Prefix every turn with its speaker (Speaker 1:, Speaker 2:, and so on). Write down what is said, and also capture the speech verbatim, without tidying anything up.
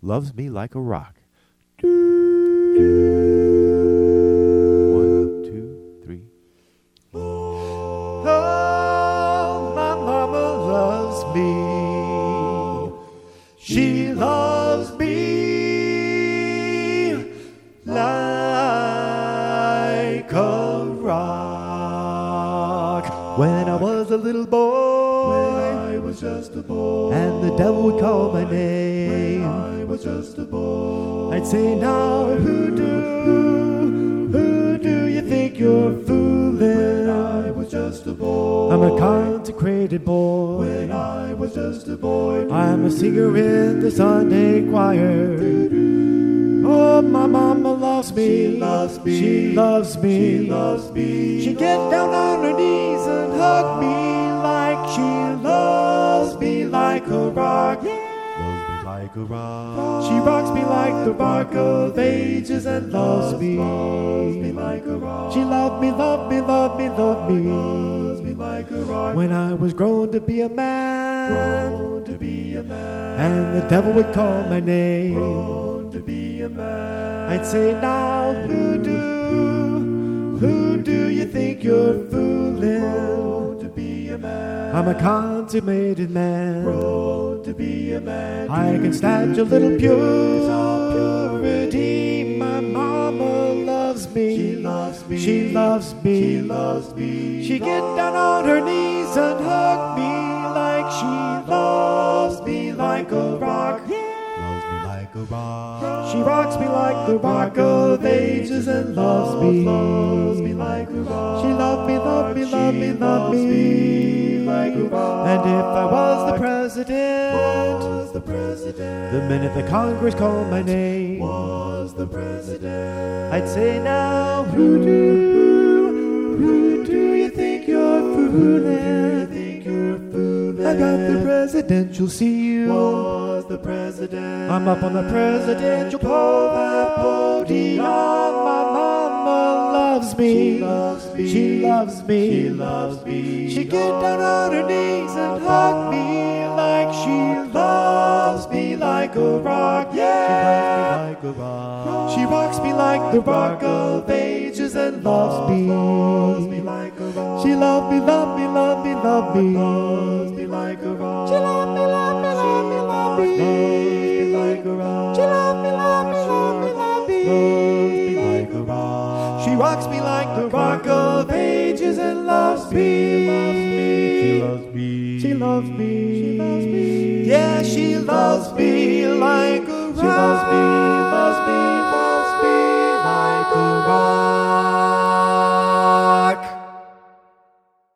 Speaker 1: loves me like a rock. One, two, three.
Speaker 2: Oh, my mama loves me. She loves me like a rock. When I was a little boy, when I was just a boy, and the devil would call my name, when I was just a boy, I'd say, now who do, who do you think you're fooling? When I was just a boy, I'm a consecrated boy. When I was just a boy, I'm a singer in the Sunday choir. Oh, my mama loves me. She loves me. She loves me. She loves me. She gets down on her knees and hug me like she loves me like a rock. Yeah. Loves me like a rock. She rocks me like the rock of ages and loves me. Loves me like a rock. She loved me, loved me, loved me, loved me. Loves me like a rock. When I was grown to be a man, grown to be a man, and the devil would call my name, grown to be a man, I'd say, now who do, who do you think you're fooling? Grown to be a man. I'm a consummated man. Grown to be a man. I can stand a little purity. My mama loves me. She loves me. She loves me. She loves me. She get down on her knees and hug me like she loves me like a rock. Like a rock. She rocks me like the rock of ages and loves me. Loves me like a rock. She loved me, loved me, loved me, loved me like a rock. And if I was the president, was the president, the minute the Congress called my name, was the president, I'd say, now who do, who do you think you're fooling? I got the presidential seal. Was the president. I'm up on the presidential pole. That podium. My mama loves me. She loves me. She loves me. She loves me. She get down on her knees and hug me like she loves me like a rock. Yeah. She loves me like a rock. She rocks me like the rock of ages and loves me. Loves me like a rock. She loves me, love me, love me, love me. Loves me like a rock. She love me, love me, love me, love me. Loves me like a rock. She love me, love me, love me, love me. Loves me like a rock. She rocks me like the rock of ages and loves me. She loves me. She loves me. She loves me. Yeah, she loves me like